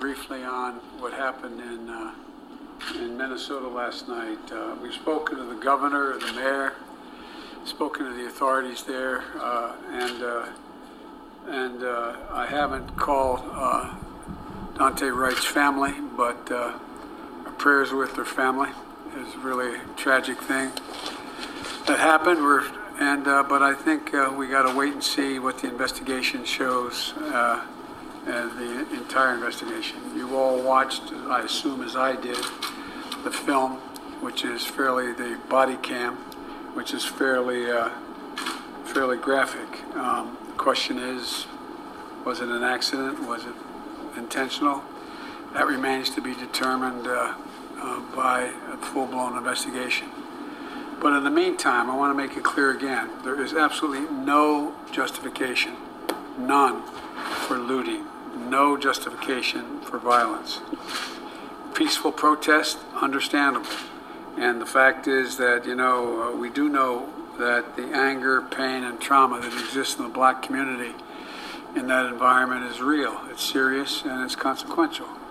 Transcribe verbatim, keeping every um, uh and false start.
briefly on what happened in uh, in Minnesota last night. Uh, we've spoken to the governor, the mayor, spoken to the authorities there, uh, and uh, and uh, I haven't called uh, Daunte Wright's family, but uh, our prayers are with their family. It's really a tragic thing that happened. We're and uh, but I think uh, we got to wait and see what the investigation shows. Uh, and the entire investigation. You all watched, I assume as I did, the film, which is fairly, the body cam, which is fairly, uh, fairly graphic. Um, the question is, was it an accident? Was it intentional? That remains to be determined uh, uh, by a full-blown investigation. But in the meantime, I want to make it clear again, there is absolutely no justification, none, for looting. No justification for violence. Peaceful protest, understandable. And the fact is that, you know, uh, we do know that the anger, pain, and trauma that exists in the black community in that environment is real. It's serious and it's consequential.